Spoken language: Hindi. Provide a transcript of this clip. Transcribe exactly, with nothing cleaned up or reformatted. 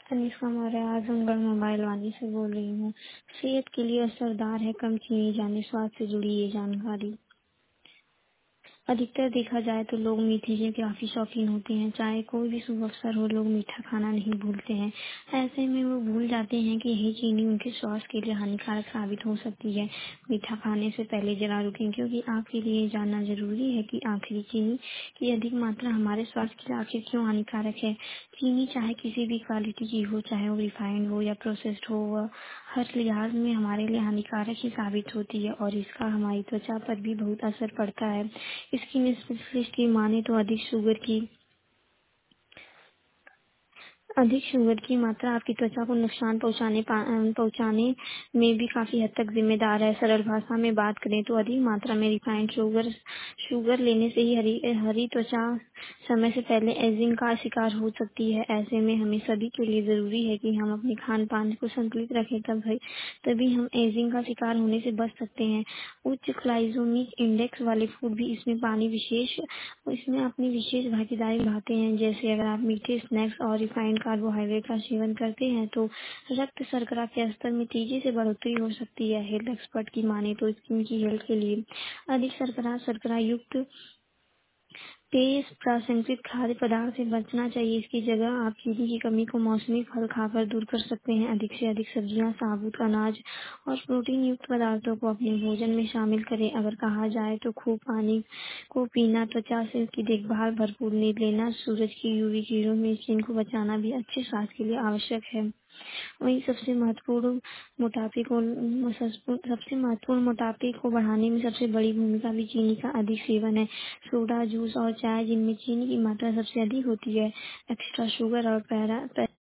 अनिशा मौर्य आजमगढ़ मोबाइल वाली से बोल रही हूँ। सेहत के लिए असरदार है कम चीनी जाने स्वास्थ्य से जुड़ी ये जानकारी। अधिकतर देखा जाए तो लोग मीठे के काफी शौकीन होते हैं। चाहे कोई भी शुभ अवसर हो, लोग मीठा खाना नहीं भूलते हैं। ऐसे में वो भूल जाते हैं कि यही चीनी उनके स्वास्थ्य के लिए हानिकारक साबित हो सकती है। मीठा खाने से पहले जरा रुकें, क्योंकि आपके लिए ये जानना जरूरी है कि आखिरी चीनी की अधिक मात्रा हमारे स्वास्थ्य के लिए आखिर क्यों हानिकारक है। चीनी चाहे किसी भी क्वालिटी की हो, चाहे वो रिफाइंड हो या प्रोसेस्ड हो, वह हर लिहाज में हमारे लिए हानिकारक ही साबित होती है और इसका हमारी त्वचा पर भी बहुत असर पड़ता है। स्किन स्पेशलिस्ट की माने तो अधिक शुगर की अधिक शुगर की मात्रा आपकी त्वचा को नुकसान पहुंचाने पा- अ, पहुंचाने में भी काफी हद तक जिम्मेदार है। सरल भाषा में बात करें तो अधिक मात्रा में रिफाइंड शुगर शुगर लेने से ही हरी हरी त्वचा समय से पहले एजिंग का शिकार हो सकती है। ऐसे में हमें सभी के लिए जरूरी है कि हम अपने खान पान को संतुलित रखें, तब तभी हम एजिंग का शिकार होने से बच सकते हैं। उच्च ग्लाइकोमिक इंडेक्स वाले फूड भी इसमें पानी विशेष इसमें अपनी विशेष भागीदारी निभाते हैं। जैसे अगर आप मीठे स्नैक्स और रिफाइंड कार्बोहाइड्रेट का सेवन करते हैं तो रक्त शर्करा के स्तर में तेजी से बढ़ोतरी हो सकती है। हेल्थ एक्सपर्ट की माने तो स्किन की हेल्थ के लिए अधिक शर्करा शर्करा युक्त तेज प्रसंस्कृत खाद्य पदार्थ से बचना चाहिए। इसकी जगह आप चीनी की कमी को मौसमी फल खाकर दूर कर सकते हैं। अधिक से अधिक सब्जियां, साबुत अनाज और प्रोटीन युक्त पदार्थों को अपने भोजन में शामिल करें। अगर कहा जाए तो खूब पानी को पीना, त्वचा से की देखभाल, भरपूर नींद लेना, सूरज की यूवी किरणों में स्किन को बचाना भी अच्छे स्वास्थ्य के लिए आवश्यक है। वहीं सबसे महत्वपूर्ण मोटापे को सबसे महत्वपूर्ण मोटापे को बढ़ाने में सबसे बड़ी भूमिका भी चीनी का अधिक सेवन है। सोडा, जूस और चाय जिनमें चीनी की मात्रा सबसे अधिक होती है, एक्स्ट्रा शुगर और पैरा